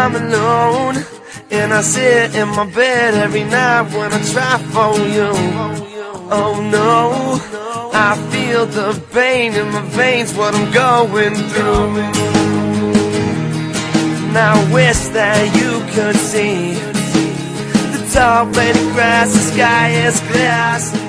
I'm alone, and I sit in my bed every night when I try for you. Oh no, I feel the pain in my veins, what I'm going through. And I wish that you could see the tall blade of grass, the sky is glass.